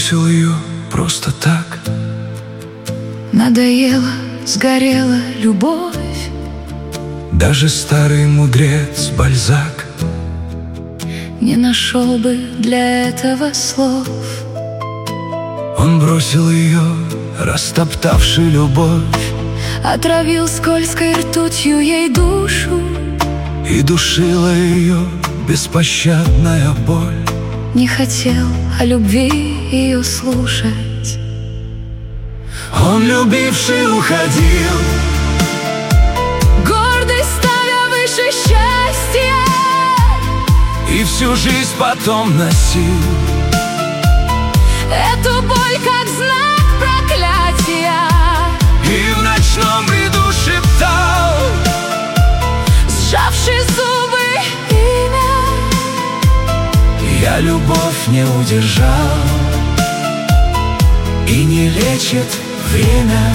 бросил ее просто так. Надоела, сгорела любовь. Даже старый мудрец Бальзак не нашел бы для этого слов. Он бросил ее, растоптавший любовь, отравил скользкой ртутью ей душу, и душила ее беспощадная боль. не хотел о любви ее слушать. Он, любивший, уходил, гордость ставя выше счастья, и всю жизнь потом носил эту боль как знак проклятия. И в ночном бреду шептал, сжавши зубы, имя. я любовь не удержал, и не лечит время.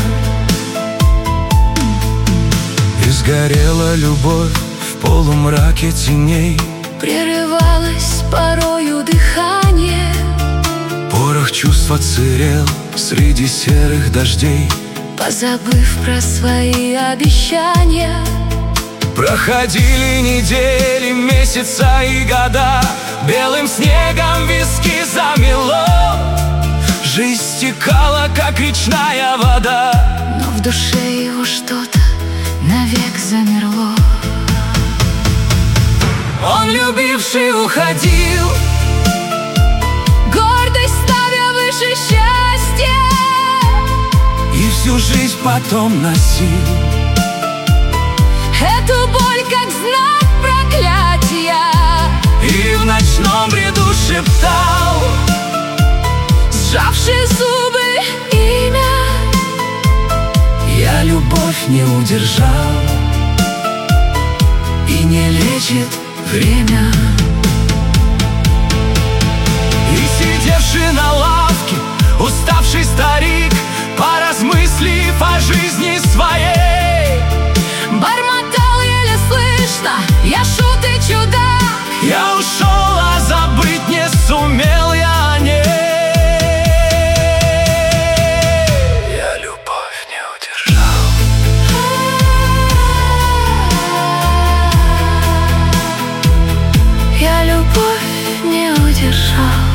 И сгорела любовь в полумраке теней, прерывалось порою дыхание, порох чувств отсырел среди серых дождей. позабыв про свои обещания. Проходили недели, месяца и года, белым снегом виски замело. Жизнь стекала, как речная вода, Но в душе его что-то навек замерло. он, любивший, уходил, гордость ставя выше счастья, и всю жизнь потом носил эту боль как знак проклятия. и в ночном бреду шептал, Сжавши зубы, имя. я любовь не удержал, и не лечит время. И сидевший на лавке уставший старик, поразмыслив о жизни своей, бормотал еле слышно: я шут и чудак. я ушел, а забыть не сумел я о ней. Я любовь не удержал. Я любовь не удержал.